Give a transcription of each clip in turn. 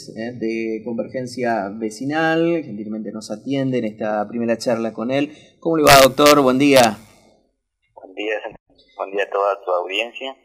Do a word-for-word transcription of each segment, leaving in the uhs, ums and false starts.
Rodríguez, eh, de Convergencia Vecinal, gentilmente nos atiende en esta primera charla con él. ¿Cómo le va, doctor? Buen día. Buen día, buen día a toda tu audiencia.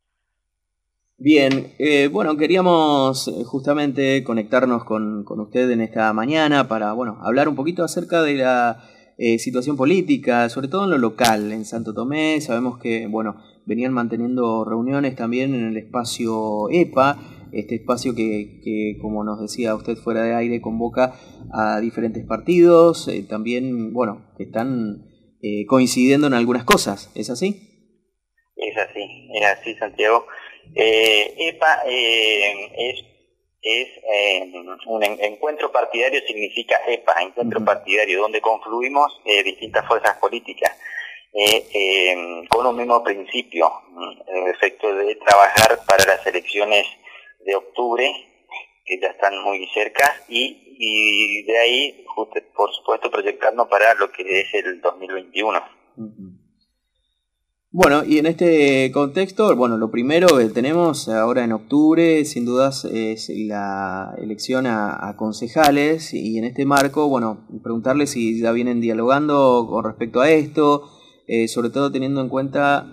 Bien, eh, bueno, queríamos justamente conectarnos con, con usted en esta mañana para, bueno, hablar un poquito acerca de la eh, situación política, sobre todo en lo local, en Santo Tomé. Sabemos que, bueno, venían manteniendo reuniones también en el espacio E P A, este espacio que, que como nos decía usted fuera de aire, convoca a diferentes partidos, eh, también, bueno, que están eh, coincidiendo en algunas cosas, ¿es así? Es así, es así, Santiago. Eh, E P A eh, es, es eh, un en, encuentro partidario, significa E P A, encuentro uh-huh. partidario, donde confluimos eh, distintas fuerzas políticas eh, eh, con un mismo principio, el efecto de trabajar para las elecciones de octubre, que ya están muy cerca, y, y de ahí, justo, por supuesto, proyectarnos para lo que es el dos mil veintiuno. Uh-huh. Bueno, y en este contexto, bueno, lo primero que tenemos ahora en octubre, sin dudas, es la elección a, a concejales, y en este marco, bueno, preguntarle si ya vienen dialogando con respecto a esto, eh, sobre todo teniendo en cuenta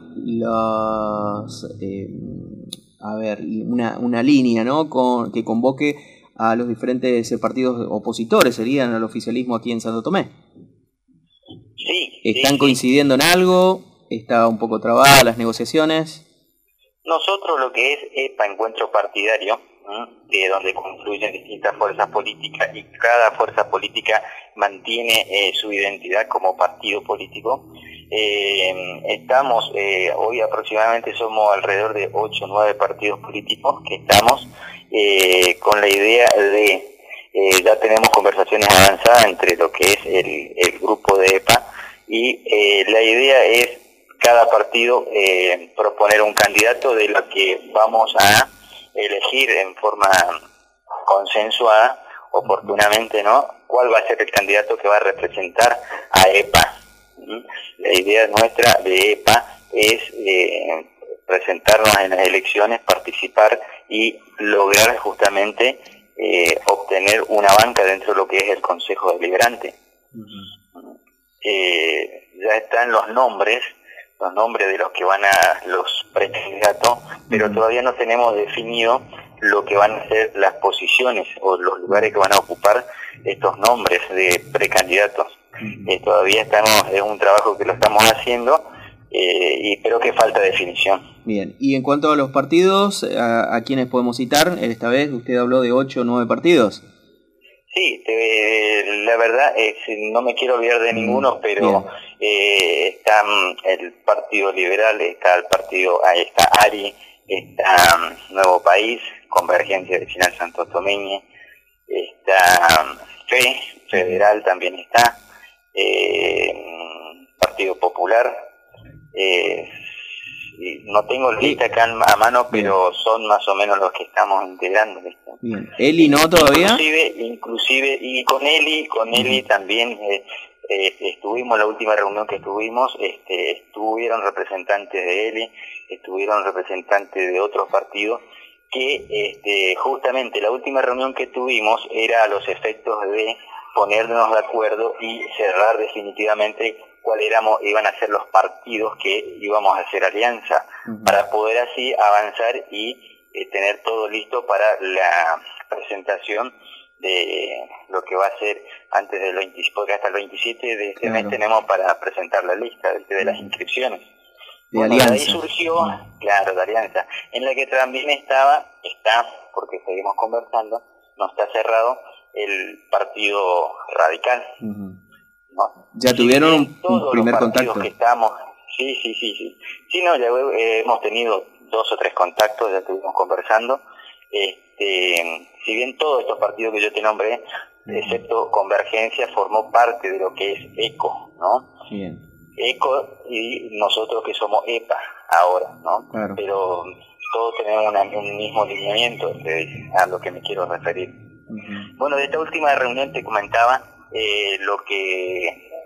los, eh, a ver, una, una línea, ¿no?, con, que convoque a los diferentes partidos opositores, serían al oficialismo aquí en Santo Tomé. Sí. ¿Están sí, coincidiendo sí. en algo? ¿Está un poco trabada las negociaciones? Nosotros lo que es E P A, encuentro partidario, ¿eh? donde confluyen distintas fuerzas políticas y cada fuerza política mantiene eh, su identidad como partido político. Eh, estamos, eh, hoy aproximadamente somos alrededor de ocho o nueve partidos políticos que estamos eh, con la idea de, eh, ya tenemos conversaciones avanzadas entre lo que es el, el grupo de E P A y eh, la idea es cada partido eh, proponer un candidato de lo que vamos a elegir en forma consensuada, oportunamente, ¿no?, cuál va a ser el candidato que va a representar a E P A. ¿Mm? La idea nuestra de E P A es eh, presentarnos en las elecciones, participar y lograr justamente eh, obtener una banca dentro de lo que es el Consejo Deliberante. Uh-huh. Eh, ya están los nombres, los nombres de los que van a los precandidatos, pero todavía no tenemos definido lo que van a ser las posiciones o los lugares que van a ocupar estos nombres de precandidatos. Eh, todavía estamos, es un trabajo que lo estamos haciendo eh, y creo que falta definición. Bien, y en cuanto a los partidos, ¿a, a quiénes podemos citar? Esta vez usted habló de ocho o nueve partidos. Sí, eh, la verdad es, no me quiero olvidar de ninguno, pero eh, está el Partido Liberal, está el partido, ahí está ARI, está um, Nuevo País, Convergencia Vecinal Santo Tomeña, está um, F E, Federal también está, eh, Partido Popular, eh, no tengo lista acá a mano, pero bien, son más o menos los que estamos integrando. Bien. ¿Eli no todavía? Inclusive, inclusive y con Eli, con uh-huh. Eli también eh, eh, estuvimos, la última reunión que tuvimos, este, estuvieron representantes de Eli, estuvieron representantes de otros partidos, que este, justamente la última reunión que tuvimos era a los efectos de ponernos de acuerdo y cerrar definitivamente cuáles éramos, iban a ser los partidos que íbamos a hacer alianza, uh-huh. para poder así avanzar y eh, tener todo listo para la presentación de lo que va a ser antes del veinte, porque hasta el veintisiete de este claro. mes tenemos para presentar la lista de, de las inscripciones. De bueno, alianza. De ahí surgió, uh-huh. claro, de alianza, en la que también estaba, está, porque seguimos conversando, no está cerrado, el Partido Radical. Uh-huh. ¿No? ¿Ya sí, tuvieron un, un primer contacto? Que estamos, sí, sí, sí, sí. Sí, no, ya eh, hemos tenido dos o tres contactos, ya estuvimos conversando. Este, si bien todos estos partidos que yo te nombré, uh-huh. excepto Convergencia, formó parte de lo que es ECO, ¿no? Bien. ECO y nosotros que somos E P A ahora, ¿no? Claro. Pero todos tenemos una, un mismo lineamiento, a lo que me quiero referir. Uh-huh. Bueno, de esta última reunión te comentaba, Eh, lo que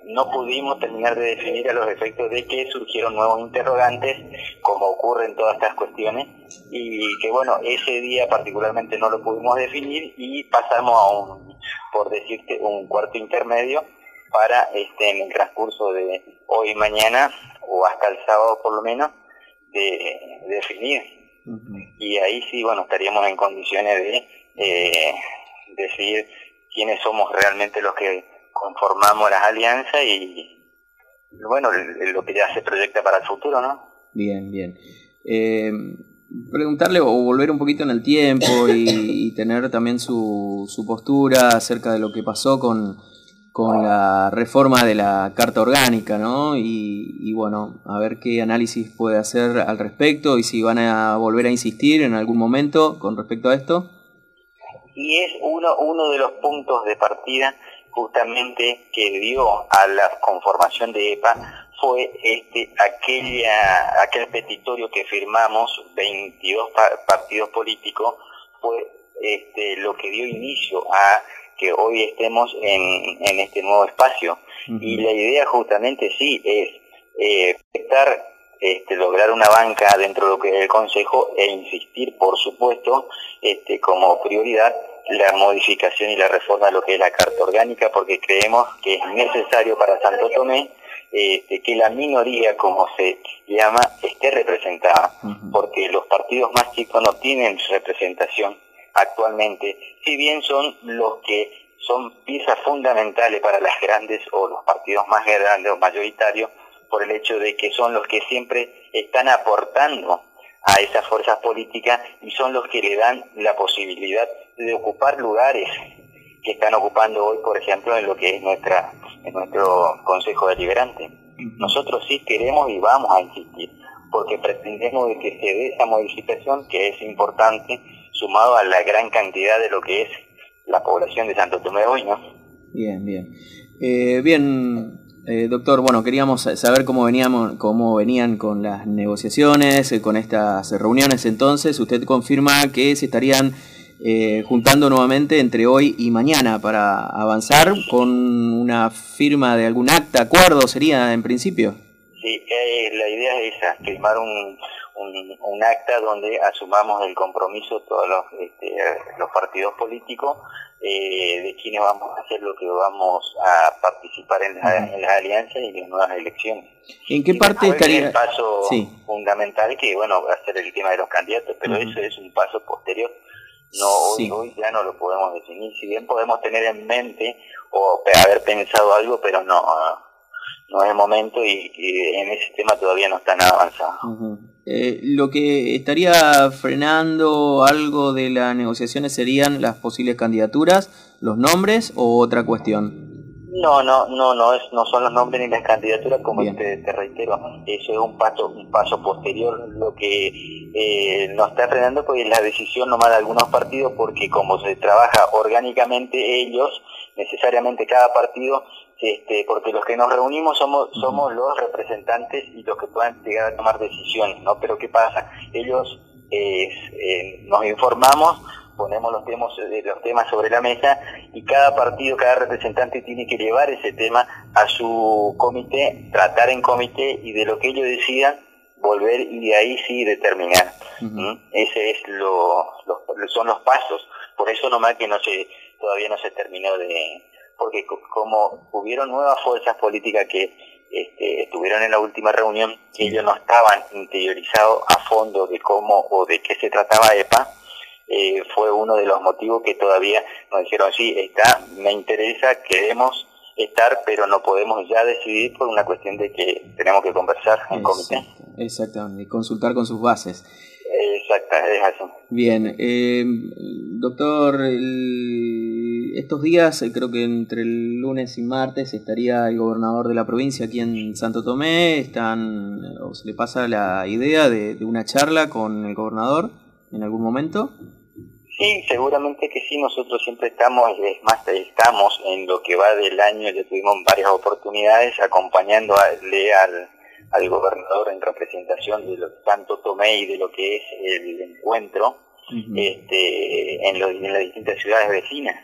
no pudimos terminar de definir a los efectos de que surgieron nuevos interrogantes, como ocurre en todas estas cuestiones, y que bueno, ese día particularmente no lo pudimos definir y pasamos a un, por decirte, un cuarto intermedio para este en el transcurso de hoy y mañana, o hasta el sábado por lo menos, de, de definir. Uh-huh. Y ahí sí, bueno, estaríamos en condiciones de eh, decidir quiénes somos realmente los que conformamos las alianzas y, bueno, lo que ya se proyecta para el futuro, ¿no? Bien, bien. Eh, preguntarle o volver un poquito en el tiempo y, y tener también su, su postura acerca de lo que pasó con, con la reforma de la Carta Orgánica, ¿no? Y, y bueno, a ver qué análisis puede hacer al respecto y si van a volver a insistir en algún momento con respecto a esto. Y es uno, uno de los puntos de partida justamente que dio a la conformación de E P A fue este aquella aquel petitorio que firmamos veintidós pa- partidos políticos, fue este lo que dio inicio a que hoy estemos en, en este nuevo espacio. Uh-huh. Y la idea justamente sí es eh, estar, este, lograr una banca dentro de lo que es el Consejo e insistir, por supuesto, este, como prioridad la modificación y la reforma de lo que es la Carta Orgánica, porque creemos que es necesario para Santo Tomé este, que la minoría, como se llama, esté representada, uh-huh. porque los partidos más chicos no tienen representación actualmente, si bien son los que son piezas fundamentales para las grandes o los partidos más grandes o mayoritarios, por el hecho de que son los que siempre están aportando a esas fuerzas políticas y son los que le dan la posibilidad de ocupar lugares que están ocupando hoy, por ejemplo, en lo que es nuestra en nuestro Consejo Deliberante. Nosotros sí queremos y vamos a insistir, porque pretendemos de que se dé esa modificación que es importante, sumado a la gran cantidad de lo que es la población de Santo Tomé hoy, ¿no? Bien, bien. Eh, bien, eh, doctor, bueno, queríamos saber cómo veníamos, cómo venían con las negociaciones, eh, con estas reuniones. Entonces, usted confirma que se estarían eh, juntando nuevamente entre hoy y mañana para avanzar con una firma de algún acta, acuerdo, sería en principio. Sí, eh, la idea es esa, firmar un, un, un acta donde asumamos el compromiso todos los, este, los partidos políticos eh, de quienes vamos a hacer lo que vamos a participar en, la, en las alianzas y en las nuevas elecciones. ¿En qué parte estaría? El paso sí. fundamental que, bueno, va a ser el tema de los candidatos, pero uh-huh. eso es un paso posterior. No, hoy, sí. hoy ya no lo podemos definir, si bien podemos tener en mente o haber pensado algo, pero no, no es el momento y, y en ese tema todavía no está nada avanzado. Uh-huh. Eh, lo que estaría frenando algo de las negociaciones serían las posibles candidaturas, los nombres o otra cuestión. No, no, no, no es, no son los nombres ni las candidaturas, como te, te reitero, eso es un paso, un paso posterior. Lo que eh, nos está frenando pues es la decisión nomás de algunos partidos, porque como se trabaja orgánicamente ellos, necesariamente cada partido, este, porque los que nos reunimos somos, somos los representantes y los que puedan llegar a tomar decisiones, ¿no? Pero ¿qué pasa? Ellos eh, eh, nos informamos, ponemos los temas, los temas sobre la mesa y cada partido, cada representante tiene que llevar ese tema a su comité, tratar en comité y de lo que ellos decidan volver y de ahí sí determinar. Uh-huh. ¿Mm? Ese es lo, lo, son los pasos. Por eso nomás que no se, todavía no se terminó de, porque como hubieron nuevas fuerzas políticas que este, estuvieron en la última reunión, ellos no estaban interiorizados a fondo de cómo o de qué se trataba E P A. Eh, fue uno de los motivos que todavía nos dijeron, sí, está, me interesa, queremos estar, pero no podemos ya decidir por una cuestión de que tenemos que conversar en Exacto, comité. Exactamente, y consultar con sus bases. Exacto, es así. Bien, eh, doctor, el, estos días, creo que entre el lunes y martes estaría el gobernador de la provincia aquí en Santo Tomé, están, o se le pasa la idea de, de una charla con el gobernador en algún momento. Sí, seguramente que sí, nosotros siempre estamos, es más, estamos en lo que va del año, ya tuvimos varias oportunidades acompañándole al, al gobernador en representación de lo, Santo Tomé y de lo que es el encuentro uh-huh. este, en, lo, en las distintas ciudades vecinas.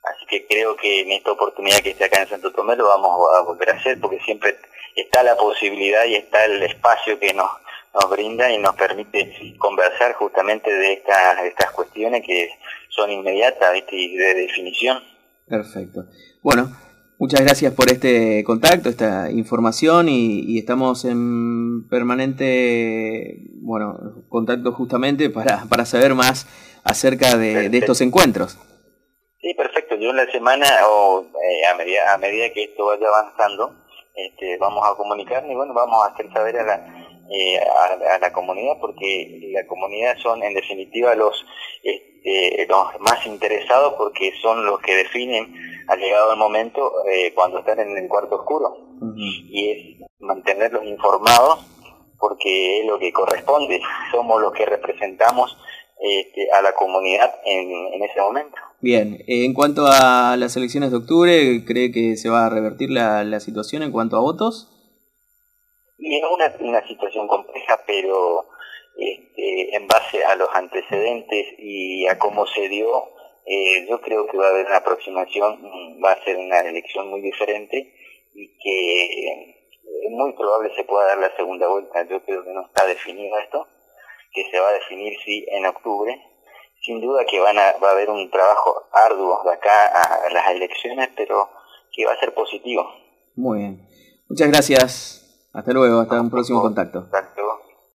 Así que creo que en esta oportunidad que esté acá en Santo Tomé lo vamos a volver a hacer, porque siempre está la posibilidad y está el espacio que nos, nos brinda y nos permite conversar justamente de estas, de estas cuestiones que son inmediatas, ¿viste? Y de definición. Perfecto. Bueno, muchas gracias por este contacto, esta información y, y estamos en permanente, bueno, contacto justamente para, para saber más acerca de, de estos encuentros. Sí, perfecto. Yo en la semana o eh, a, medida, a medida que esto vaya avanzando, este, vamos a comunicarnos y bueno, vamos a hacer saber a la, eh, a, a la comunidad, porque la comunidad son en definitiva los, este, los más interesados, porque son los que definen, ha llegado el momento, eh, cuando están en el cuarto oscuro. Uh-huh. Y es mantenerlos informados, porque es lo que corresponde. Somos los que representamos Este, a la comunidad en, en ese momento. Bien, en cuanto a las elecciones de octubre, ¿cree que se va a revertir la, la situación en cuanto a votos? Y es una, una situación compleja, pero este, en base a los antecedentes y a cómo se dio, eh, yo creo que va a haber una aproximación, va a ser una elección muy diferente y que es muy probable se pueda dar la segunda vuelta. Yo creo que no está definido esto, que se va a definir sí en octubre. Sin duda que van a, va a haber un trabajo arduo de acá a las elecciones, pero que va a ser positivo. Muy bien. Muchas gracias. Hasta luego. Hasta un próximo contacto. Hasta luego.